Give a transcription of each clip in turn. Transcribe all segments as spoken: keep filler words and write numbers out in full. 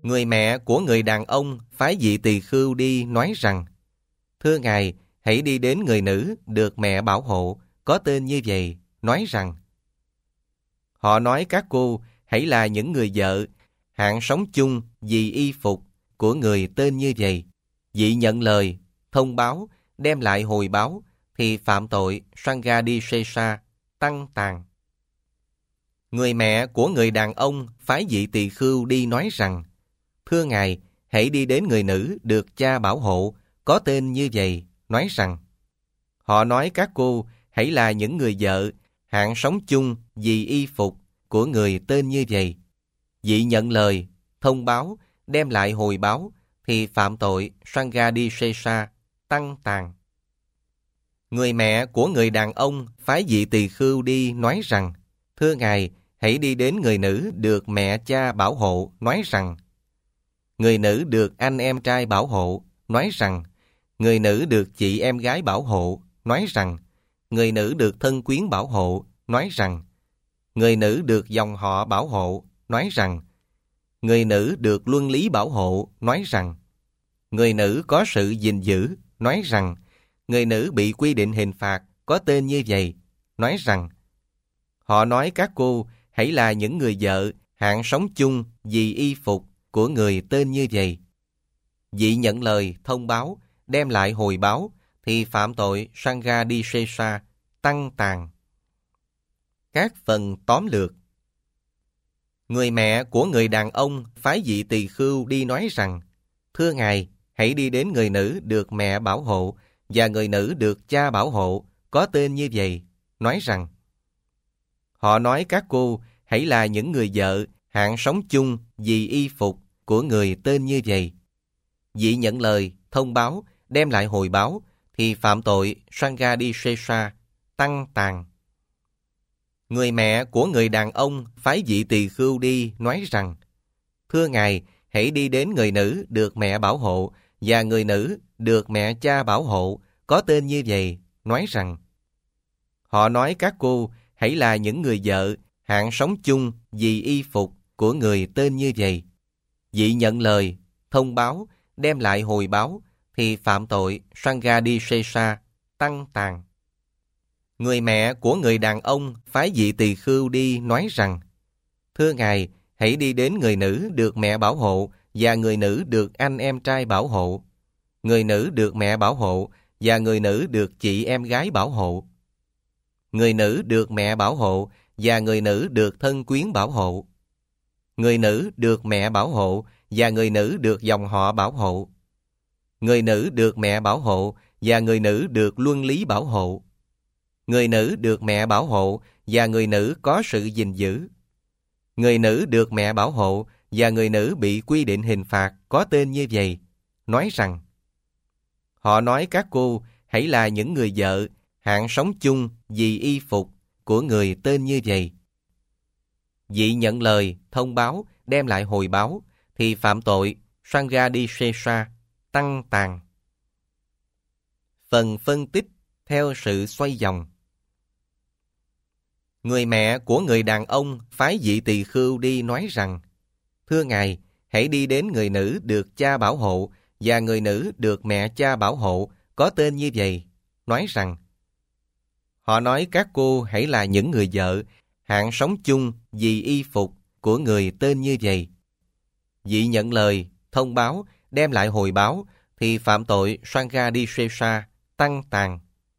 Người mẹ của người đàn ông phái vị tỳ khưu đi nói rằng: Thưa Ngài, hãy đi đến người nữ được mẹ bảo hộ, có tên như vậy, nói rằng: Họ nói các cô hãy là những người vợ, hạng sống chung vì y phục của người tên như vậy. Vị nhận lời, thông báo, đem lại hồi báo, thì phạm tội Sanghadisesa, tăng tàn. Người mẹ của người đàn ông phái vị tỳ khưu đi nói rằng: Thưa Ngài, hãy đi đến người nữ được cha bảo hộ, có tên như vậy, nói rằng: Họ nói các cô hãy là những người vợ, hạng sống chung vì y phục của người tên như vậy. Vị nhận lời, thông báo, đem lại hồi báo, thì phạm tội Sanghadisesa, tăng tàn. Người mẹ của người đàn ông phái vị tỳ khưu đi nói rằng: Thưa Ngài, hãy đi đến người nữ được mẹ cha bảo hộ, nói rằng: Người nữ được anh em trai bảo hộ, nói rằng: Người nữ được chị em gái bảo hộ, nói rằng: Người nữ được thân quyến bảo hộ, nói rằng: Người nữ được dòng họ bảo hộ, nói rằng: Người nữ được luân lý bảo hộ, nói rằng: Người nữ có sự gìn giữ, nói rằng: Người nữ bị quy định hình phạt, có tên như vậy, nói rằng: Họ nói các cô hãy là những người vợ, hạng sống chung vì y phục của người tên như vậy. Vị nhận lời, thông báo, đem lại hồi báo, thì phạm tội Sanghadisesa, tăng tàn. Các phần tóm lược. Người mẹ của người đàn ông phái vị tỳ khưu đi nói rằng: Thưa Ngài, hãy đi đến người nữ được mẹ bảo hộ và người nữ được cha bảo hộ, có tên như vậy, nói rằng: Họ nói các cô hãy là những người vợ, hạng sống chung vì y phục của người tên như vậy. Vị nhận lời, thông báo, đem lại hồi báo, thì phạm tội Sanghadisesa, tăng tàn. Người mẹ của người đàn ông phái vị tỳ khưu đi nói rằng: Thưa Ngài, hãy đi đến người nữ được mẹ bảo hộ và người nữ được mẹ cha bảo hộ, có tên như vậy, nói rằng: Họ nói các cô hãy là những người vợ, hạng sống chung vì y phục của người tên như vậy. Vị nhận lời, thông báo, đem lại hồi báo, thì phạm tội Sanghadisesa, tăng tàn. Người mẹ của người đàn ông phái vị tỳ khưu đi nói rằng: Thưa Ngài, hãy đi đến người nữ được mẹ bảo hộ và người nữ được anh em trai bảo hộ, người nữ được mẹ bảo hộ và người nữ được chị em gái bảo hộ, người nữ được mẹ bảo hộ và người nữ được thân quyến bảo hộ, người nữ được mẹ bảo hộ và người nữ được dòng họ bảo hộ, người nữ được mẹ bảo hộ và người nữ được luân lý bảo hộ, người nữ được mẹ bảo hộ và người nữ có sự gìn giữ, người nữ được mẹ bảo hộ và người nữ bị quy định hình phạt, có tên như vậy, nói rằng: Họ nói các cô hãy là những người vợ, hạng sống chung vì y phục của người tên như vậy. Vị nhận lời, thông báo, đem lại hồi báo, thì phạm tội Sanghadisesa, tăng tàn. Phần phân tích theo sự xoay vòng. Người mẹ của người đàn ông phái vị tỳ khưu đi nói rằng: Thưa Ngài, hãy đi đến người nữ được cha bảo hộ và người nữ được mẹ cha bảo hộ, có tên như vậy, nói rằng: Họ nói các cô hãy là những người vợ, hạng sống chung vì y phục của người tên như vậy. Vị nhận lời, thông báo, đem lại hồi báo, thì phạm tội Sanghadisesa, tăng tàn.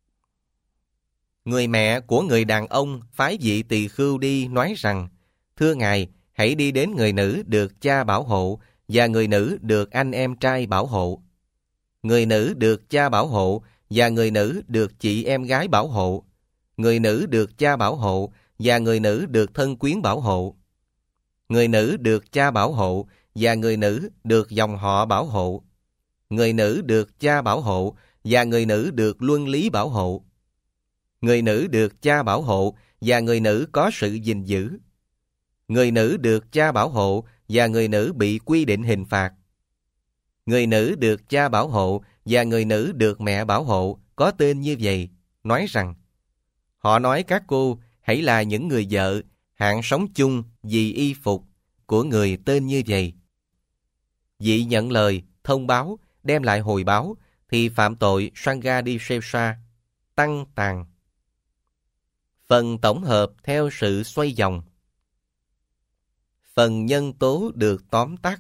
Người mẹ của người đàn ông phái vị tỳ khưu đi nói rằng: Thưa Ngài, hãy đi đến người nữ được cha bảo hộ và người nữ được anh em trai bảo hộ, người nữ được cha bảo hộ và người nữ được chị em gái bảo hộ, người nữ được cha bảo hộ và người nữ được thân quyến bảo hộ, người nữ được cha bảo hộ và người nữ được dòng họ bảo hộ, người nữ được cha bảo hộ và người nữ được luân lý bảo hộ, người nữ được cha bảo hộ và người nữ có sự gìn giữ, người nữ được cha bảo hộ và người nữ bị quy định hình phạt, người nữ được cha bảo hộ và người nữ được mẹ bảo hộ, có tên như vậy, nói rằng: Họ nói các cô hãy là những người vợ, hạng sống chung vì y phục của người tên như vậy. Vị nhận lời, thông báo, đem lại hồi báo, thì phạm tội Sanghadishesha, tăng tàn. Phần tổng hợp theo sự xoay vòng. Phần nhân tố được tóm tắt.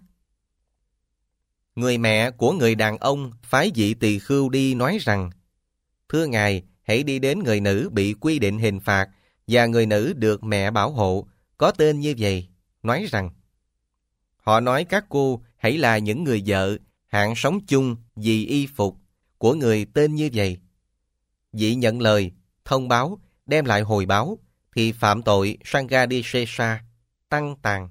Người mẹ của người đàn ông phái vị tỳ khưu đi nói rằng: Thưa Ngài, hãy đi đến người nữ bị quy định hình phạt và người nữ được mẹ bảo hộ, có tên như vậy, nói rằng: Họ nói các cô hãy là những người vợ, hạng sống chung vì y phục của người tên như vậy. Vị nhận lời, thông báo, đem lại hồi báo, thì phạm tội Sanghadishesha, tăng tàn.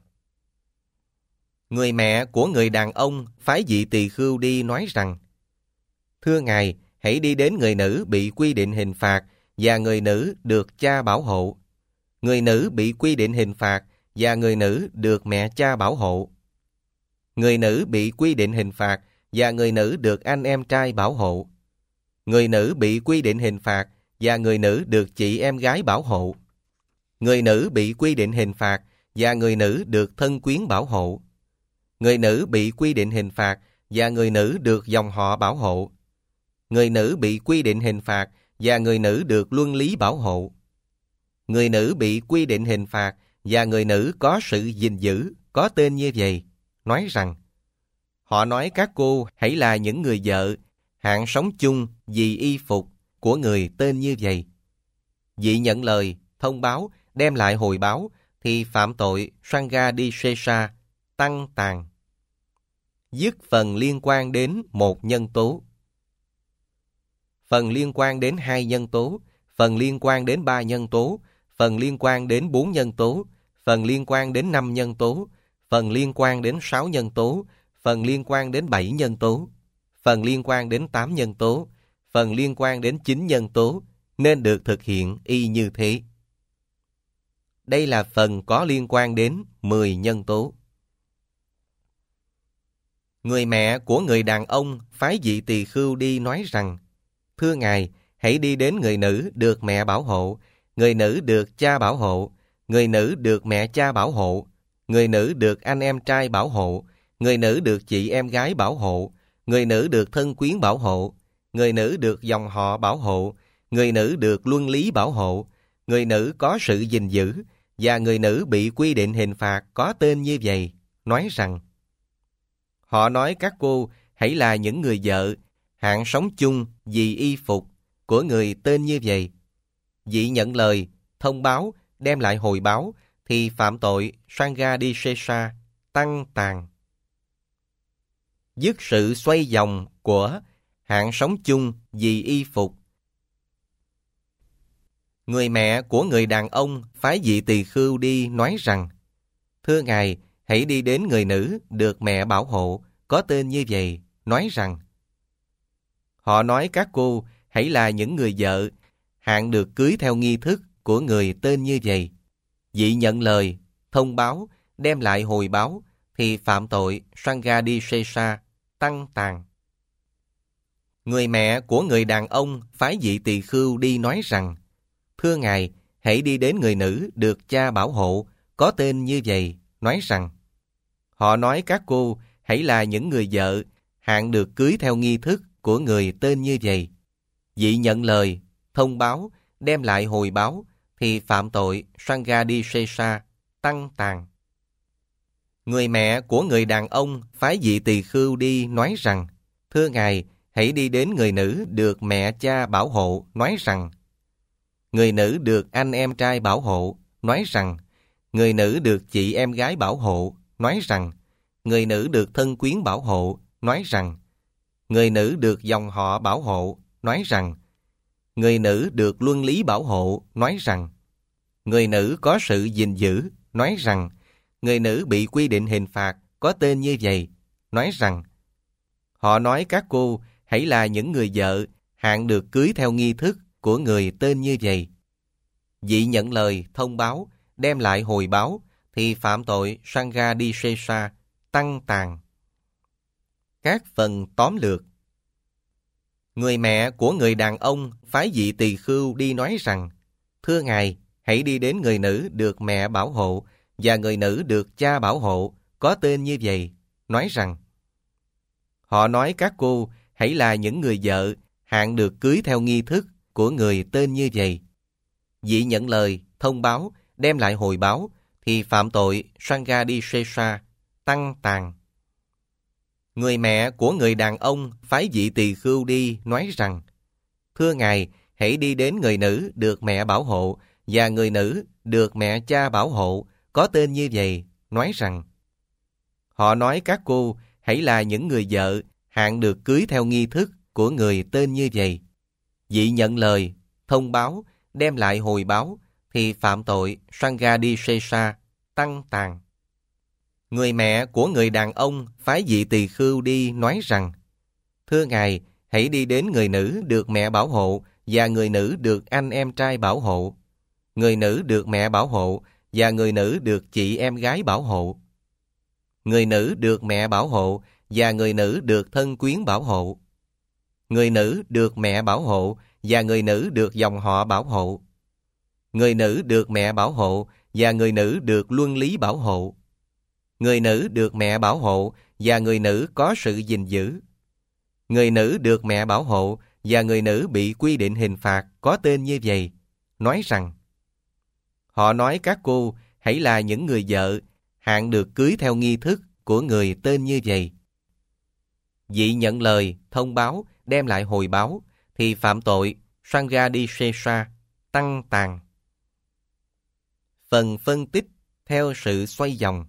Người mẹ của người đàn ông phái vị tỳ khưu đi nói rằng: Thưa Ngài, hãy đi đến người nữ bị quy định hình phạt và người nữ được cha bảo hộ. Người nữ bị quy định hình phạt và người nữ được mẹ cha bảo hộ. Người nữ bị quy định hình phạt và người nữ được anh em trai bảo hộ. Người nữ bị quy định hình phạt và người nữ được chị em gái bảo hộ. Người nữ bị quy định hình phạt và người nữ được thân quyến bảo hộ. Người nữ bị quy định hình phạt và người nữ được dòng họ bảo hộ. Người nữ bị quy định hình phạt và người nữ được luân lý bảo hộ. Người nữ bị quy định hình phạt và người nữ có sự gìn giữ, có tên như vậy, nói rằng: Họ nói các cô hãy là những người vợ, hạng sống chung vì y phục của người tên như vậy. Vị nhận lời, thông báo, đem lại hồi báo, thì phạm tội Sanghadishesha, tăng tàn. Dứt phần liên quan đến một nhân tố. Phần liên quan đến hai nhân tố, phần liên quan đến ba nhân tố, phần liên quan đến bốn nhân tố, phần liên quan đến năm nhân tố, phần liên quan đến sáu nhân tố, phần liên quan đến bảy nhân tố, phần liên quan đến tám nhân tố, phần liên quan đến chín nhân tố, nên được thực hiện y như thế. Đây là phần có liên quan đến mười nhân tố. Người mẹ của người đàn ông phái vị tỳ khưu đi nói rằng: Thưa Ngài, hãy đi đến người nữ được mẹ bảo hộ, người nữ được cha bảo hộ, người nữ được mẹ cha bảo hộ, người nữ được anh em trai bảo hộ, người nữ được chị em gái bảo hộ, người nữ được thân quyến bảo hộ, người nữ được dòng họ bảo hộ, người nữ được luân lý bảo hộ, người nữ có sự gìn giữ, và người nữ bị quy định hình phạt có tên như vậy, nói rằng: Họ nói các cô hãy là những người vợ, hạng sống chung vì y phục của người tên như vậy. Vị nhận lời, thông báo, đem lại hồi báo, thì phạm tội Sanghadishesha, tăng tàn. Dứt sự xoay vòng của hạng sống chung vì y phục. Người mẹ của người đàn ông phái vị tỳ khưu đi nói rằng: Thưa Ngài, hãy đi đến người nữ được mẹ bảo hộ, có tên như vậy, nói rằng: Họ nói các cô hãy là những người vợ, hạng được cưới theo nghi thức của người tên như vậy. Vị nhận lời, thông báo, đem lại hồi báo, thì phạm tội Sanghadishesha, tăng tàn. Người mẹ của người đàn ông phái vị tỳ khưu đi nói rằng: Thưa Ngài, hãy đi đến người nữ được cha bảo hộ, có tên như vậy, nói rằng: Họ nói các cô hãy là những người vợ, hạng được cưới theo nghi thức của người tên như vậy. Vị nhận lời, thông báo, đem lại hồi báo, thì phạm tội Sanghadishesha, tăng tàn. Người mẹ của người đàn ông phái vị tỳ khưu đi nói rằng: Thưa Ngài, hãy đi đến người nữ được mẹ cha bảo hộ, nói rằng: Người nữ được anh em trai bảo hộ, nói rằng: Người nữ được chị em gái bảo hộ, nói rằng: Người nữ được thân quyến bảo hộ, nói rằng: Người nữ được dòng họ bảo hộ, nói rằng: Người nữ được luân lý bảo hộ, nói rằng: Người nữ có sự gìn giữ, nói rằng: Người nữ bị quy định hình phạt có tên như vậy, nói rằng: Họ nói các cô hãy là những người vợ, hạng được cưới theo nghi thức của người tên như vậy. Vị nhận lời, thông báo, đem lại hồi báo, thì phạm tội Sanghadishesha, tăng tàn. Các phần tóm lược. Người mẹ của người đàn ông phái vị tỳ khưu đi nói rằng: Thưa Ngài, hãy đi đến người nữ được mẹ bảo hộ và người nữ được cha bảo hộ, có tên như vậy, nói rằng: Họ nói các cô hãy là những người vợ hạng được cưới theo nghi thức của người tên như vậy. Vị nhận lời, thông báo, đem lại hồi báo, thì phạm tội Sanghadisesa, tăng tàn. Người mẹ của người đàn ông phái vị tỳ khưu đi nói rằng, thưa ngài, hãy đi đến người nữ được mẹ bảo hộ và người nữ được mẹ cha bảo hộ, có tên như vậy, nói rằng, họ nói các cô hãy là những người vợ hạng được cưới theo nghi thức của người tên như vậy. Vị nhận lời, thông báo, đem lại hồi báo, thì phạm tội Sanghadisesa, tăng tàn. Người mẹ của người đàn ông phái vị tỳ khưu đi nói rằng, thưa ngài, hãy đi đến người nữ được mẹ bảo hộ và người nữ được anh em trai bảo hộ, người nữ được mẹ bảo hộ và người nữ được chị em gái bảo hộ, người nữ được mẹ bảo hộ và người nữ được thân quyến bảo hộ, người nữ được mẹ bảo hộ và người nữ được dòng họ bảo hộ, người nữ được mẹ bảo hộ và người nữ được luân lý bảo hộ, người nữ được mẹ bảo hộ và người nữ có sự gìn giữ, người nữ được mẹ bảo hộ và người nữ bị quy định hình phạt có tên như vậy, nói rằng, họ nói các cô hãy là những người vợ hạng được cưới theo nghi thức của người tên như vậy. Vị nhận lời, thông báo, đem lại hồi báo, thì phạm tội Sanghadisesa, tăng tàn. Phần phân tích theo sự xoay vòng.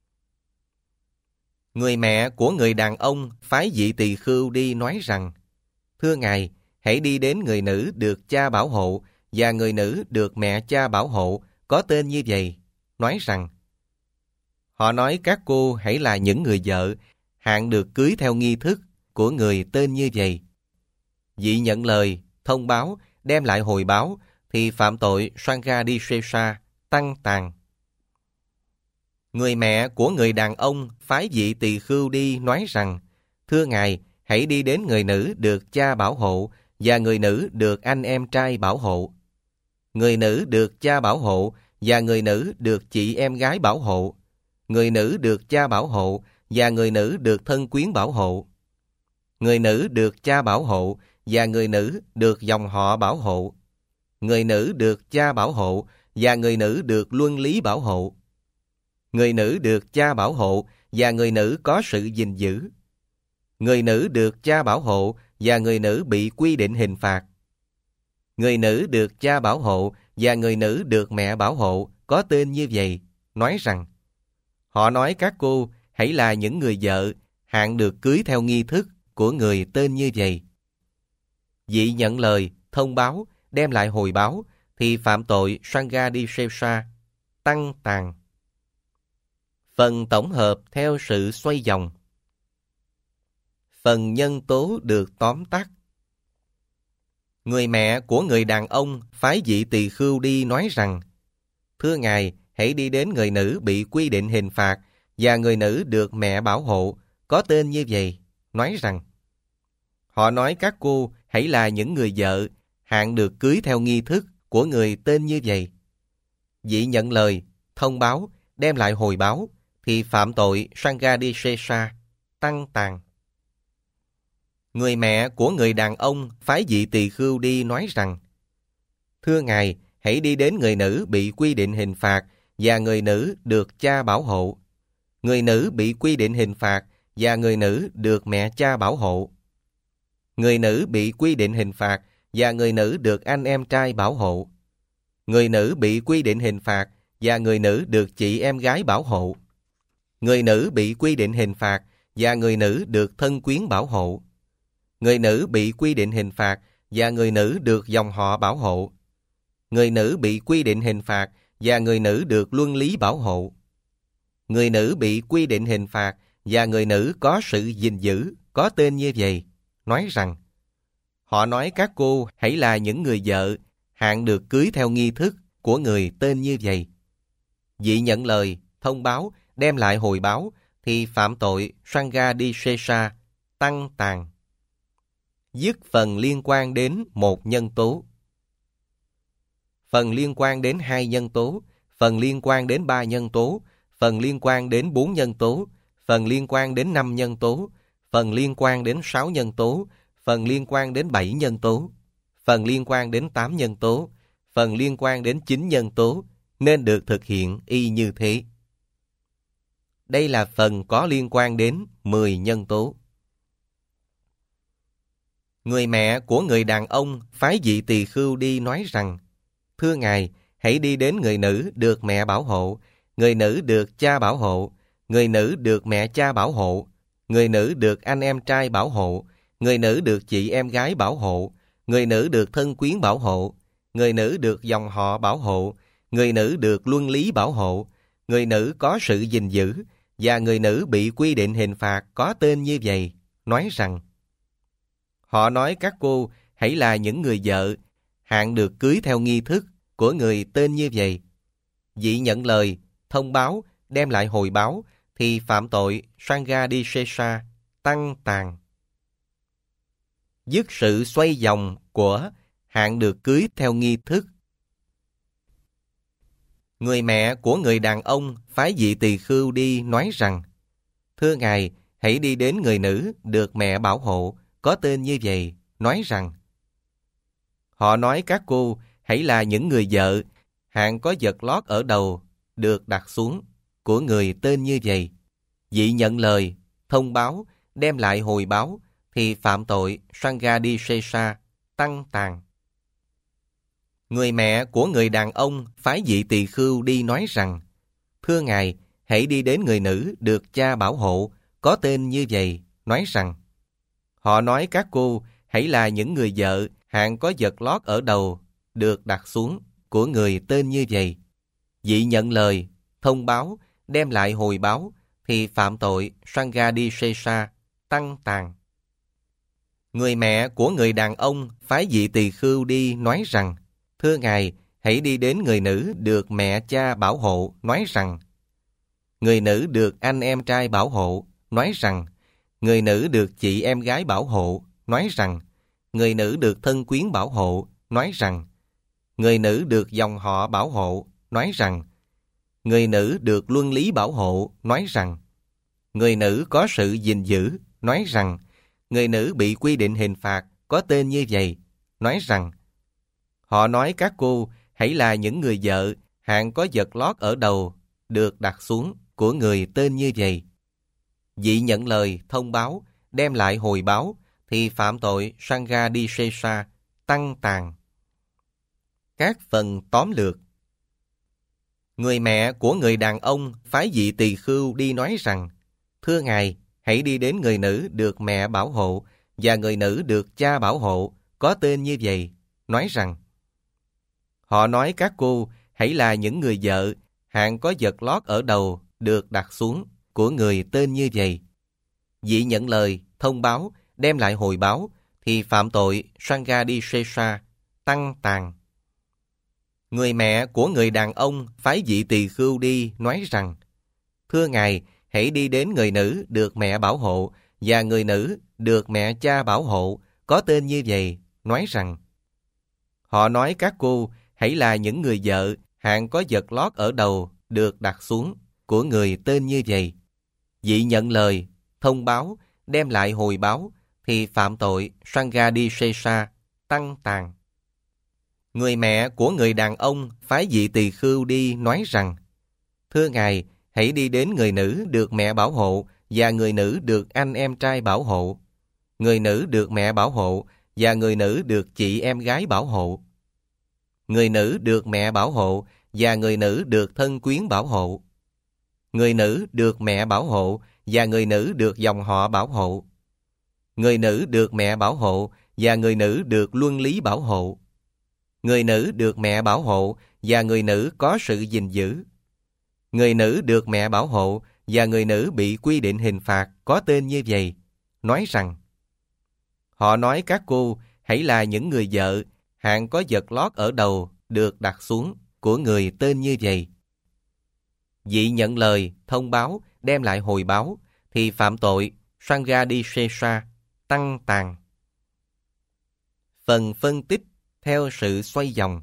Người mẹ của người đàn ông phái vị tỳ khưu đi nói rằng, thưa ngài, hãy đi đến người nữ được cha bảo hộ và người nữ được mẹ cha bảo hộ, có tên như vậy, nói rằng, họ nói các cô hãy là những người vợ hạng được cưới theo nghi thức của người tên như vậy. Vị nhận lời, thông báo, đem lại hồi báo, thì phạm tội Sanghadisesa, tăng tàn. Người mẹ của người đàn ông phái vị tỳ khưu đi nói rằng, thưa ngài, hãy đi đến người nữ được cha bảo hộ và người nữ được anh em trai bảo hộ, người nữ được cha bảo hộ và người nữ được chị em gái bảo hộ, người nữ được cha bảo hộ và người nữ được thân quyến bảo hộ, người nữ được cha bảo hộ và người nữ được dòng họ bảo hộ, người nữ được cha bảo hộ và người nữ được luân lý bảo hộ, người nữ được cha bảo hộ và người nữ có sự gìn giữ, người nữ được cha bảo hộ và người nữ bị quy định hình phạt, người nữ được cha bảo hộ và người nữ được mẹ bảo hộ, có tên như vậy, nói rằng, họ nói các cô hãy là những người vợ hạng được cưới theo nghi thức của người tên như vậy. Vị nhận lời, thông báo, đem lại hồi báo, thì phạm tội Sanghadisesa, tăng tàn. Phần tổng hợp theo sự xoay vòng. Phần nhân tố được tóm tắt. Người mẹ của người đàn ông phái vị tỳ khưu đi nói rằng, thưa ngài, hãy đi đến người nữ bị quy định hình phạt và người nữ được mẹ bảo hộ, có tên như vậy, nói rằng, họ nói các cô hãy là những người vợ hạng được cưới theo nghi thức của người tên như vậy. Vị nhận lời, thông báo, đem lại hồi báo, thì phạm tội Sanghadisesa, tăng tàn. Người mẹ của người đàn ông phái vị tỳ khưu đi nói rằng, thưa ngài, hãy đi đến người nữ bị quy định hình phạt và người nữ được cha bảo hộ, người nữ bị quy định hình phạt và người nữ được mẹ cha bảo hộ, người nữ bị quy định hình phạt và người nữ được anh em trai bảo hộ, người nữ bị quy định hình phạt và người nữ được chị em gái bảo hộ, người nữ bị quy định hình phạt và người nữ được thân quyến bảo hộ, người nữ bị quy định hình phạt và người nữ được dòng họ bảo hộ, người nữ bị quy định hình phạt và người nữ được luân lý bảo hộ, người nữ bị quy định hình phạt và người nữ có sự gìn giữ, có tên như vậy, nói rằng, họ nói các cô hãy là những người vợ hạng được cưới theo nghi thức của người tên như vậy. Vị nhận lời, thông báo, đem lại hồi báo, thì phạm tội Sanghadisesa, tăng tàn. Dứt phần liên quan đến một nhân tố. Phần liên quan đến hai nhân tố, phần liên quan đến ba nhân tố, phần liên quan đến bốn nhân tố, phần liên quan đến năm nhân tố, phần liên quan đến sáu nhân tố, phần liên quan đến bảy nhân tố, phần liên quan đến tám nhân tố, phần liên quan đến chín nhân tố, nên được thực hiện y như thế. Đây là phần có liên quan đến mười nhân tố. Người mẹ của người đàn ông phái vị tỳ khưu đi nói rằng: Thưa Ngài, hãy đi đến người nữ được mẹ bảo hộ, người nữ được cha bảo hộ, người nữ được mẹ cha bảo hộ, người nữ được anh em trai bảo hộ, người nữ được chị em gái bảo hộ, người nữ được thân quyến bảo hộ, người nữ được dòng họ bảo hộ, người nữ được luân lý bảo hộ, người nữ có sự gìn giữ, và người nữ bị quy định hình phạt có tên như vậy, nói rằng: Họ nói các cô hãy là những người vợ, hạn được cưới theo nghi thức của người tên như vậy. Vị nhận lời, thông báo, đem lại hồi báo, thì phạm tội Sanghadisesa, tăng tàn. Dứt sự xoay vòng của hạn được cưới theo nghi thức. Người mẹ của người đàn ông phái vị tỳ khưu đi nói rằng: Thưa Ngài, hãy đi đến người nữ được mẹ bảo hộ, có tên như vậy, nói rằng: Họ nói các cô hãy là những người vợ, hạn có vật lót ở đầu, được đặt xuống, của người tên như vậy. Vị nhận lời, thông báo, đem lại hồi báo, thì phạm tội Sanghadisesa, tăng tàn. Người mẹ của người đàn ông phái vị tỳ khưu đi nói rằng: Thưa Ngài, hãy đi đến người nữ được cha bảo hộ, có tên như vậy, nói rằng: Họ nói các cô hãy là những người vợ, hạn có vật lót ở đầu, được đặt xuống, của người tên như vậy. Vị nhận lời, thông báo, đem lại hồi báo, thì phạm tội Sanghadisesa, tăng tàn. Người mẹ của người đàn ông phái vị tỳ khưu đi nói rằng: Thưa Ngài, hãy đi đến người nữ được mẹ cha bảo hộ, nói rằng: Người nữ được anh em trai bảo hộ, nói rằng: Người nữ được chị em gái bảo hộ, nói rằng: Người nữ được thân quyến bảo hộ, nói rằng: Người nữ được dòng họ bảo hộ, nói rằng: Người nữ được luân lý bảo hộ, nói rằng: Người nữ có sự gìn giữ, nói rằng: Người nữ bị quy định hình phạt có tên như vậy, nói rằng: Họ nói các cô hãy là những người vợ, hạn có vật lót ở đầu, được đặt xuống, của người tên như vậy. Vị nhận lời, thông báo, đem lại hồi báo, thì phạm tội Sanghadisesa, tăng tàn. Các phần tóm lược. Người mẹ của người đàn ông phái vị tỳ khưu đi nói rằng: Thưa Ngài, hãy đi đến người nữ được mẹ bảo hộ, và người nữ được cha bảo hộ, có tên như vậy, nói rằng: Họ nói các cô hãy là những người vợ, hạn có vật lót ở đầu, được đặt xuống, của người tên như vậy. Vị nhận lời, thông báo, đem lại hồi báo, thì phạm tội Sanghadisesa, tăng tàn. Người mẹ của người đàn ông phái vị tỳ khưu đi nói rằng: Thưa Ngài, hãy đi đến người nữ được mẹ bảo hộ, và người nữ được mẹ cha bảo hộ, có tên như vậy, nói rằng: Họ nói các cô hãy là những người vợ, hạn có vật lót ở đầu, được đặt xuống, của người tên như vậy. Vị nhận lời, thông báo, đem lại hồi báo, thì phạm tội Sanghadisesa, tăng tàn. Người mẹ của người đàn ông phái vị tỳ khưu đi nói rằng: Thưa Ngài, hãy đi đến người nữ được mẹ bảo hộ, và người nữ được anh em trai bảo hộ, người nữ được mẹ bảo hộ, và người nữ được chị em gái bảo hộ, người nữ được mẹ bảo hộ, và người nữ được thân quyến bảo hộ, người nữ được mẹ bảo hộ, và người nữ được dòng họ bảo hộ, người nữ được mẹ bảo hộ, và người nữ được luân lý bảo hộ, người nữ được mẹ bảo hộ, và người nữ có sự gìn giữ, người nữ được mẹ bảo hộ, và người nữ bị quy định hình phạt có tên như vậy, nói rằng: Họ nói các cô hãy là những người vợ, hạn có vật lót ở đầu, được đặt xuống, của người tên như vậy. Vị nhận lời, thông báo, đem lại hồi báo, thì phạm tội Sanghadisesa, tăng tàn. Phần phân tích theo sự xoay vòng.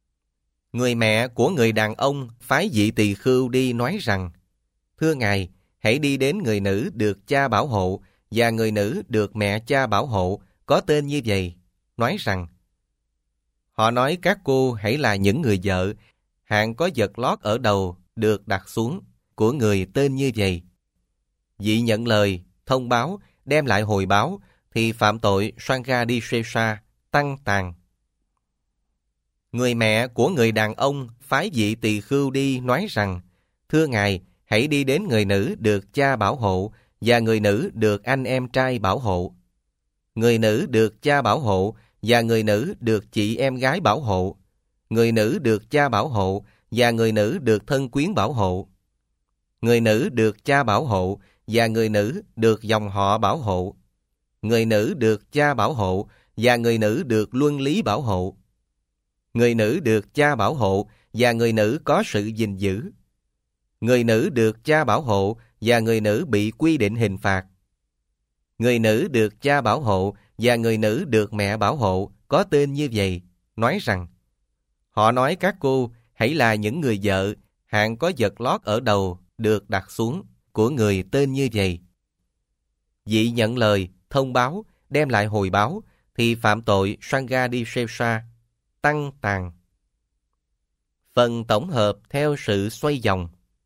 Người mẹ của người đàn ông phái vị tỳ khưu đi nói rằng: Thưa Ngài, hãy đi đến người nữ được cha bảo hộ và người nữ được mẹ cha bảo hộ có tên như vậy, nói rằng: Họ nói các cô hãy là những người vợ, hạng có vật lót ở đầu được đặt xuống, của người tên như vậy. Vị nhận lời, thông báo, đem lại hồi báo, thì phạm tội Sanghadisesa, tăng tàn. Người mẹ của người đàn ông phái vị tỳ khưu đi nói rằng: Thưa ngài, hãy đi đến người nữ được cha bảo hộ và người nữ được anh em trai bảo hộ. Người nữ được cha bảo hộ và người nữ được chị em gái bảo hộ. Người nữ được cha bảo hộ và người nữ được thân quyến bảo hộ. Người nữ được cha bảo hộ và người nữ được dòng họ bảo hộ. Người nữ được cha bảo hộ và người nữ được luân lý bảo hộ. Người nữ được cha bảo hộ và người nữ có sự gìn giữ. Người nữ được cha bảo hộ và người nữ bị quy định hình phạt. Người nữ được cha bảo hộ và người nữ được mẹ bảo hộ có tên như vậy, nói rằng: Họ nói các cô hãy là những người vợ, hạng có vật lót ở đầu được đặt xuống, của người tên như vậy. Vị nhận lời, thông báo, đem lại hồi báo, thì phạm tội Sanghadisesa, tăng tàn. Phần tổng hợp theo sự xoay vòng.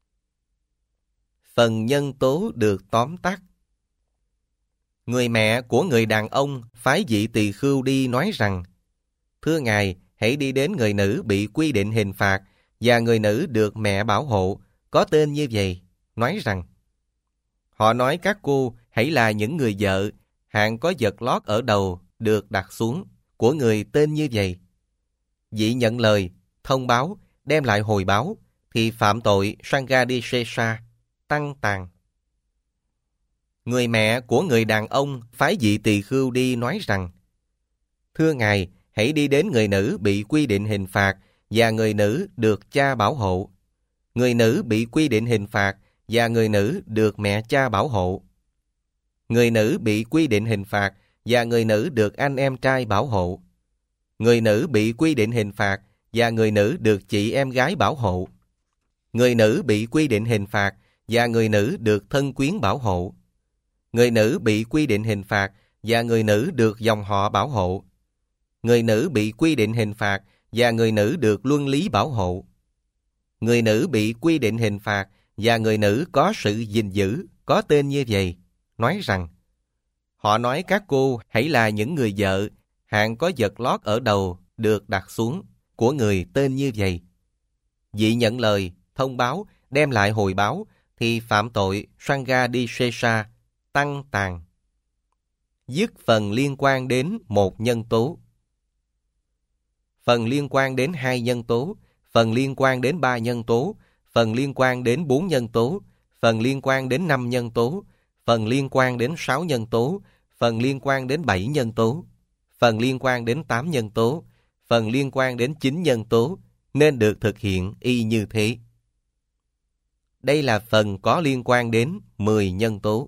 Phần nhân tố được tóm tắt. Người mẹ của người đàn ông phái vị tỳ khưu đi nói rằng: Thưa ngài, hãy đi đến người nữ bị quy định hình phạt và người nữ được mẹ bảo hộ, có tên như vậy, nói rằng: Họ nói các cô hãy là những người vợ, hạng có vật lót ở đầu được đặt xuống, của người tên như vậy. Vị nhận lời, thông báo, đem lại hồi báo, thì phạm tội Sanghadisesa, tăng tàn. Người mẹ của người đàn ông phái vị tỳ khưu đi nói rằng: Thưa ngài, hãy đi đến người nữ bị quy định hình phạt và người nữ được cha bảo hộ. Người nữ bị quy định hình phạt và người nữ được mẹ cha bảo hộ. Người nữ bị quy định hình phạt và người nữ được anh em trai bảo hộ. Người nữ bị quy định hình phạt và người nữ được chị em gái bảo hộ. Người nữ bị quy định hình phạt và người nữ được thân quyến bảo hộ. Người nữ bị quy định hình phạt và người nữ được dòng họ bảo hộ. Người nữ bị quy định hình phạt và người nữ được luân lý bảo hộ. Người nữ bị quy định hình phạt và người nữ có sự gìn giữ, có tên như vậy, nói rằng: Họ nói các cô hãy là những người vợ, hạng có vật lót ở đầu được đặt xuống, của người tên như vậy. Vị nhận lời, thông báo, đem lại hồi báo, thì phạm tội Sanghadisesa, tăng tàn. Dứt phần liên quan đến một nhân tố. Phần liên quan đến hai nhân tố, phần liên quan đến ba nhân tố, phần liên quan đến bốn nhân tố, phần liên quan đến năm nhân tố, phần liên quan đến sáu nhân tố, phần liên quan đến bảy nhân tố, phần liên quan đến tám nhân tố, phần liên quan đến chín nhân tố, nên được thực hiện y như thế. Đây là phần có liên quan đến mười nhân tố.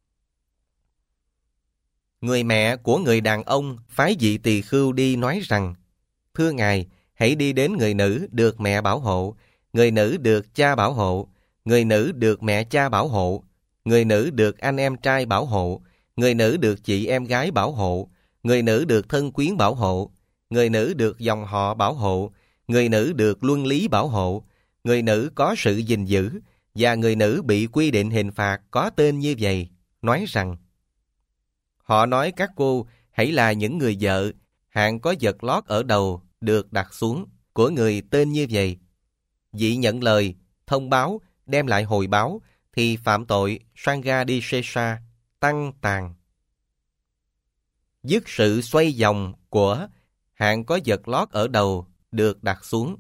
Người mẹ của người đàn ông phái vị tỳ khưu đi nói rằng: Thưa ngài, hãy đi đến người nữ được mẹ bảo hộ, người nữ được cha bảo hộ, người nữ được mẹ cha bảo hộ, người nữ được anh em trai bảo hộ, người nữ được chị em gái bảo hộ, người nữ được thân quyến bảo hộ, người nữ được dòng họ bảo hộ, người nữ được luân lý bảo hộ, người nữ có sự gìn giữ, và người nữ bị quy định hình phạt có tên như vậy, nói rằng: Họ nói các cô hãy là những người vợ, hạng có vật lót ở đầu được đặt xuống, của người tên như vậy. Vị nhận lời, thông báo, đem lại hồi báo, thì phạm tội Sanghadisesa, tăng tàn. Dứt sự xoay vòng của hạng có vật lót ở đầu được đặt xuống.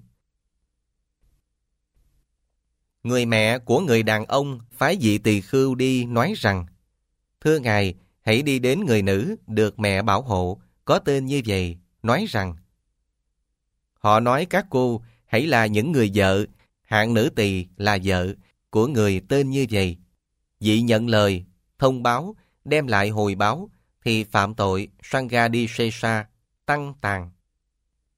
Người mẹ của người đàn ông phái vị tỳ khưu đi nói rằng: Thưa ngài, hãy đi đến người nữ được mẹ bảo hộ, có tên như vậy, nói rằng: Họ nói các cô hãy là những người vợ, hạng nữ tỳ là vợ, của người tên như vậy. Vị nhận lời, thông báo, đem lại hồi báo, thì phạm tội Sanghadisesa, tăng tàn.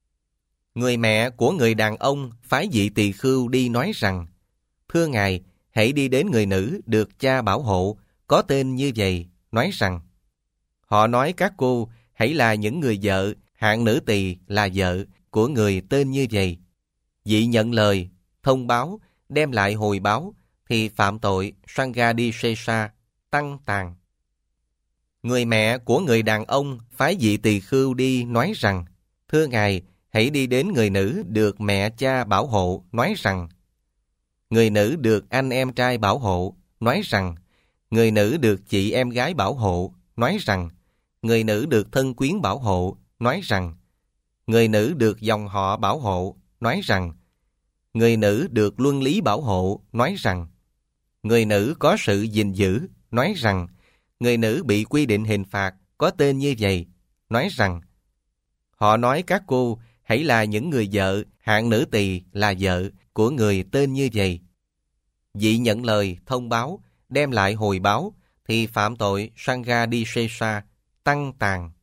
Người mẹ của người đàn ông phái vị tỳ khưu đi nói rằng: Thưa ngài, hãy đi đến người nữ được cha bảo hộ, có tên như vậy, nói rằng: Họ nói các cô hãy là những người vợ, hạng nữ tỳ là vợ của người tên như vậy. Vị nhận lời, thông báo, đem lại hồi báo, thì phạm tội Sanghadisesa, tăng tàn. Người mẹ của người đàn ông phái vị tỳ khưu đi nói rằng: Thưa ngài, hãy đi đến người nữ được mẹ cha bảo hộ, nói rằng: Người nữ được anh em trai bảo hộ, nói rằng: Người nữ được chị em gái bảo hộ, nói rằng: Người nữ được thân quyến bảo hộ, nói rằng: Người nữ được dòng họ bảo hộ, nói rằng: Người nữ được luân lý bảo hộ, nói rằng: Người nữ có sự gìn giữ, nói rằng: Người nữ bị quy định hình phạt, có tên như vậy, nói rằng: Họ nói các cô hãy là những người vợ, hạng nữ tỳ là vợ của người tên như vậy. Vị nhận lời, thông báo, đem lại hồi báo, thì phạm tội Sanghadisesa, tăng tàn.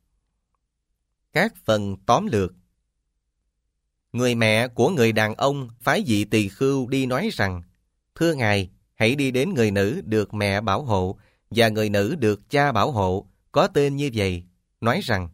Các phần tóm lược. Người mẹ của người đàn ông phái vị tỳ khưu đi nói rằng: Thưa ngài, hãy đi đến người nữ được mẹ bảo hộ và người nữ được cha bảo hộ, có tên như vậy, nói rằng: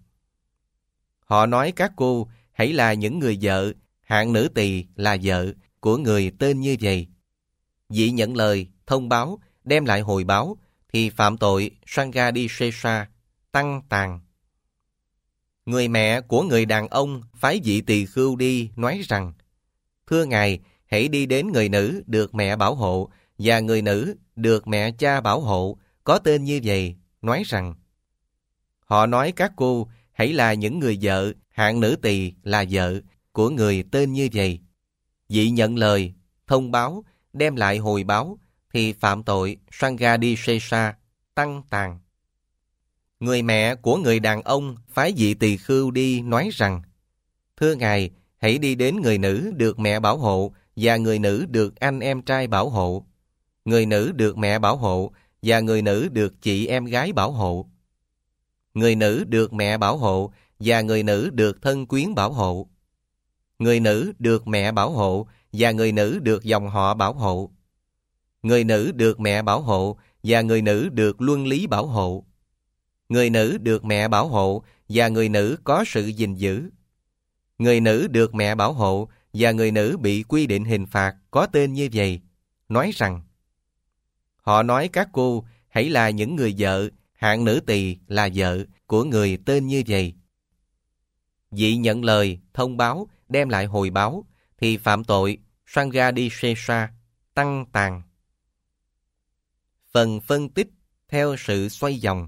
Họ nói các cô hãy là những người vợ, hạng nữ tỳ là vợ của người tên như vậy. Vị nhận lời, thông báo, đem lại hồi báo, thì phạm tội Sanghadisesa, tăng tàn. Người mẹ của người đàn ông phái vị tỳ khưu đi nói rằng: Thưa ngài, hãy đi đến người nữ được mẹ bảo hộ và người nữ được mẹ cha bảo hộ, có tên như vậy, nói rằng: Họ nói các cô hãy là những người vợ, hạng nữ tỳ là vợ của người tên như vậy. Vị nhận lời, thông báo, đem lại hồi báo, thì phạm tội Sanghadisesa, tăng tàn. Người mẹ của người đàn ông phái vị tỳ khưu đi nói rằng: Thưa ngài, hãy đi đến người nữ được mẹ bảo hộ và người nữ được anh em trai bảo hộ, người nữ được mẹ bảo hộ và người nữ được chị em gái bảo hộ, người nữ được mẹ bảo hộ và người nữ được thân quyến bảo hộ, người nữ được mẹ bảo hộ và người nữ được dòng họ bảo hộ, người nữ được mẹ bảo hộ và người nữ được luân lý bảo hộ, người nữ được mẹ bảo hộ và người nữ có sự gìn giữ, người nữ được mẹ bảo hộ và người nữ bị quy định hình phạt, có tên như vậy, nói rằng: Họ nói các cô hãy là những người vợ, hạng nữ tỳ là vợ của người tên như vậy. Vị nhận lời, thông báo, đem lại hồi báo, thì phạm tội Sanghadisesa, tăng tàn. Phần phân tích theo sự xoay vòng.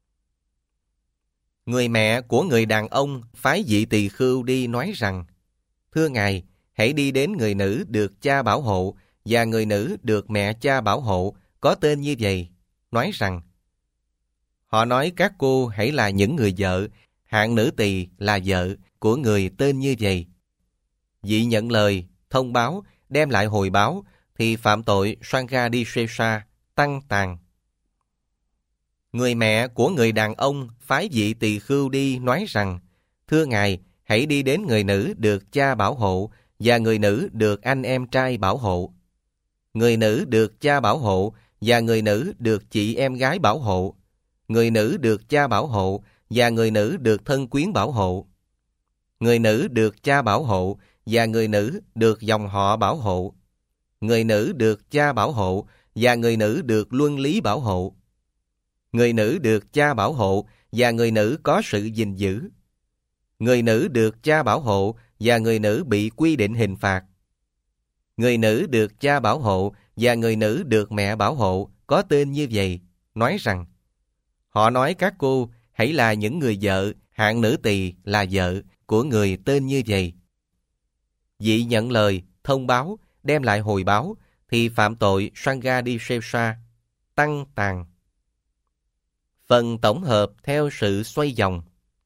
Người mẹ của người đàn ông phái vị tỳ khưu đi nói rằng: Thưa ngài, hãy đi đến người nữ được cha bảo hộ và người nữ được mẹ cha bảo hộ, có tên như vậy, nói rằng: Họ nói các cô hãy là những người vợ, hạng nữ tỳ là vợ của người tên như vậy. Vị nhận lời, thông báo, đem lại hồi báo, thì phạm tội Sanghadisesa, tăng tàn. Người mẹ của người đàn ông phái vị tỳ khưu đi nói rằng: Thưa ngài, hãy đi đến người nữ được cha bảo hộ và người nữ được anh em trai bảo hộ, người nữ được cha bảo hộ và người nữ được chị em gái bảo hộ, người nữ được cha bảo hộ và người nữ được thân quyến bảo hộ, người nữ được cha bảo hộ và người nữ được dòng họ bảo hộ, người nữ được cha bảo hộ và người nữ được luân lý bảo hộ, người nữ được cha bảo hộ và người nữ có sự gìn giữ, người nữ được cha bảo hộ và người nữ bị quy định hình phạt, người nữ được cha bảo hộ và người nữ được mẹ bảo hộ, có tên như vậy, nói rằng: Họ nói các cô hãy là những người vợ, hạng nữ tỳ là vợ của người tên như vậy. Vị nhận lời, thông báo, đem lại hồi báo, thì phạm tội Sanghadisesa, tăng tàn. Phần tổng hợp theo sự xoay vòng.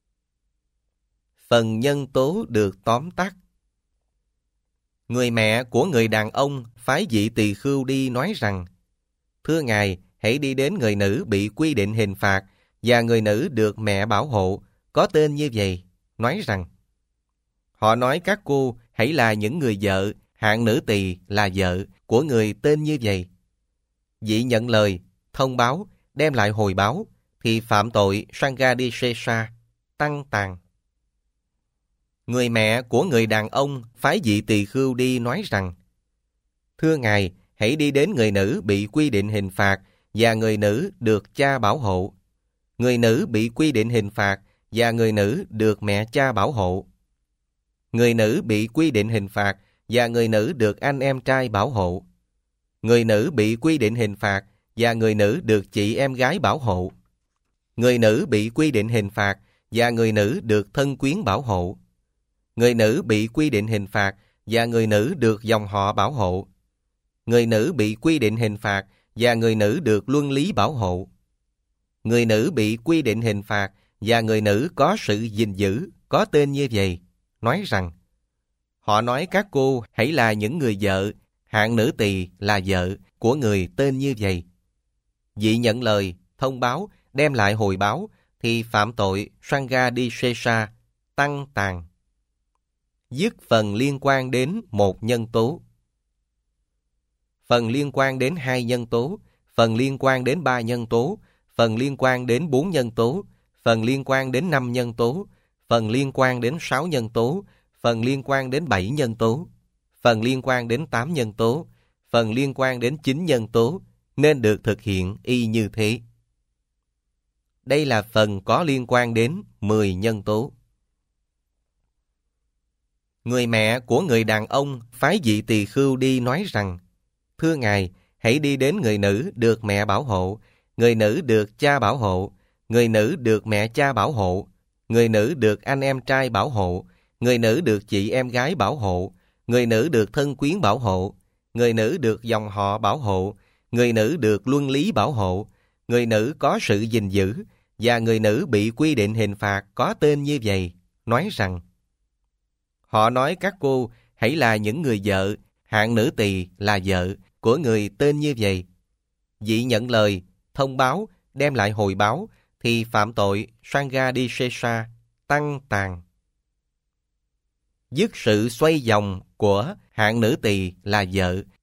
Phần nhân tố được tóm tắt. Người mẹ của người đàn ông phái vị tỳ khưu đi nói rằng: Thưa ngài, hãy đi đến người nữ bị quy định hình phạt và người nữ được mẹ bảo hộ, có tên như vậy, nói rằng: Họ nói các cô hãy là những người vợ, hạng nữ tỳ là vợ của người tên như vậy. Vị nhận lời, thông báo, đem lại hồi báo, thì phạm tội Sanghadisesa, tăng tàn. Người mẹ của người đàn ông phái vị tỳ khưu đi nói rằng: Thưa Ngài, hãy đi đến người nữ bị quy định hình phạt và người nữ được cha bảo hộ. Người nữ bị quy định hình phạt và người nữ được mẹ cha bảo hộ. Người nữ bị quy định hình phạt và người nữ được anh em trai bảo hộ. Người nữ bị quy định hình phạt và người nữ được chị em gái bảo hộ. Người nữ bị quy định hình phạt và người nữ được thân quyến bảo hộ. Người nữ bị quy định hình phạt và người nữ được dòng họ bảo hộ. Người nữ bị quy định hình phạt và người nữ được luân lý bảo hộ. Người nữ bị quy định hình phạt và người nữ có sự gìn giữ, có tên như vậy, nói rằng: Họ nói các cô hãy là những người vợ, hạng nữ tỳ là vợ của người tên như vậy. Vị nhận lời, thông báo, đem lại hồi báo, thì phạm tội Sanghadisesa, tăng tàn. Dứt phần liên quan đến một nhân tố. Phần liên quan đến hai nhân tố, phần liên quan đến ba nhân tố, phần liên quan đến bốn nhân tố, phần liên quan đến năm nhân tố, phần liên quan đến sáu nhân tố, phần liên quan đến bảy nhân tố, phần liên quan đến tám nhân tố, phần liên quan đến chín nhân tố, nên được thực hiện y như thế. Đây là phần có liên quan đến mười nhân tố. Người mẹ của người đàn ông phái vị tỳ khưu đi nói rằng: Thưa Ngài, hãy đi đến người nữ được mẹ bảo hộ, người nữ được cha bảo hộ, người nữ được mẹ cha bảo hộ, người nữ được anh em trai bảo hộ, người nữ được chị em gái bảo hộ, người nữ được thân quyến bảo hộ, người nữ được dòng họ bảo hộ, người nữ được luân lý bảo hộ, người nữ có sự gìn giữ, và người nữ bị quy định hình phạt có tên như vậy, nói rằng: Họ nói các cô hãy là những người vợ, hạng nữ tỳ là vợ của người tên như vậy. Vị nhận lời, thông báo, đem lại hồi báo, thì phạm tội Sanghadisesa, tăng tàn. Dứt sự xoay vòng của hạng nữ tỳ là vợ